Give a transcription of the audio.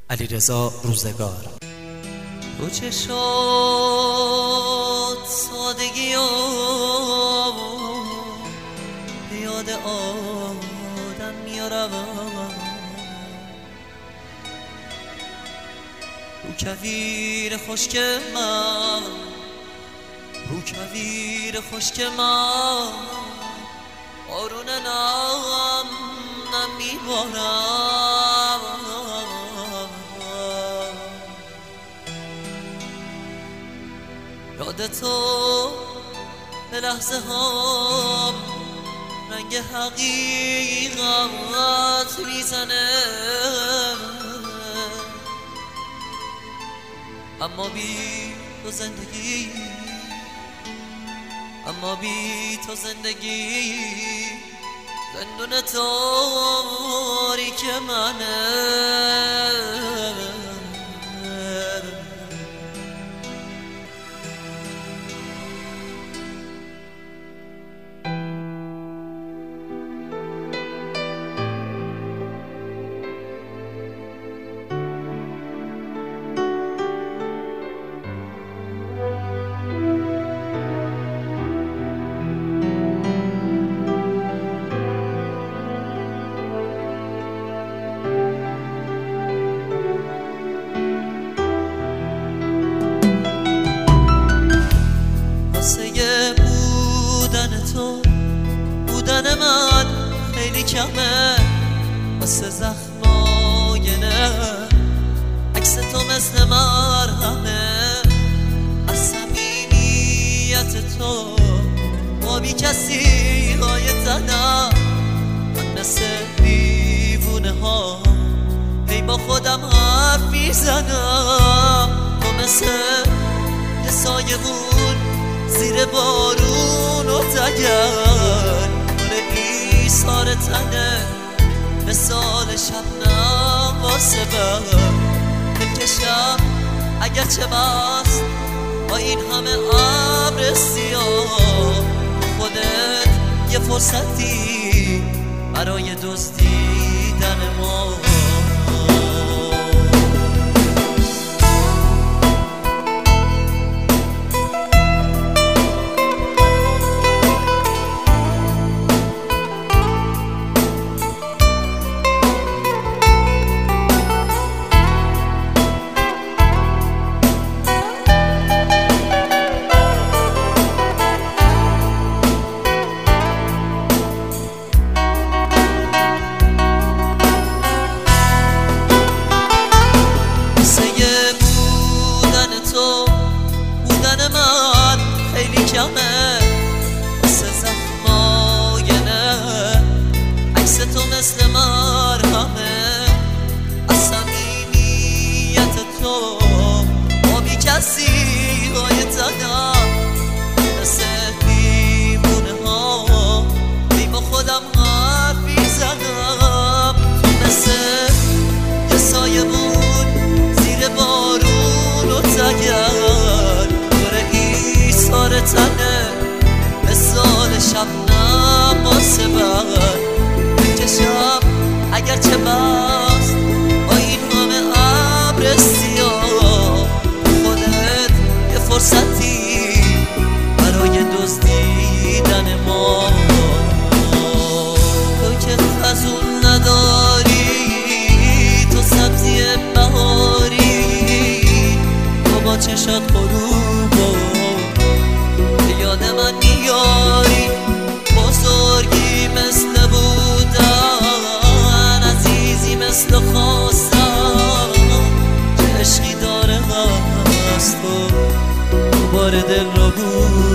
علیرضا روزگار. تو چشات سادگی و یاد آدم میارم، رو کویر خشک من، رو کویر خشک من بارون نم نمیبارم. یاد تو به لحظه ها رنگ حقیقت میزنه، اما بی تو زندگی، اما بی تو زندگی زندون تاریک منه. بودن من خیلی کمه، واسه زخماینه عکس تو مثل مرهمه. از صمیمیت تو با بی کسی های زدم، من مثل دیوونه ها هی با خودم حرف میزنم. تو مثل یه سایه بود زیر بارون و تگر، گل ایثار تنه مثال شبنم واسه بر بکشم اگرچه بست با این همه ابر سیاه. خودت یه فرصتی برای دزدیدن ما. مثل زخماینه عکس تو مثل مرهمه. از صمیمیت تو با بی کسی های زدم، مثل دیوونه ها بی با خودم حرف میزنم. تو مثل یه سایه بود زیر بارون و تگر، دور ایثار تنه مثال شبنم واسه بر بکشم اگرچه بست با این همه ابر سیاه. خودت یه فرصتی برای دزدیدن ما. تو که خزون نداری، تو سبزی بهاری، تو با چشات غروب یاد من میاری. بزرگی مثل بودن، عزیزی مثل خواستن، که عشقی داره از تو بار دل رو بود.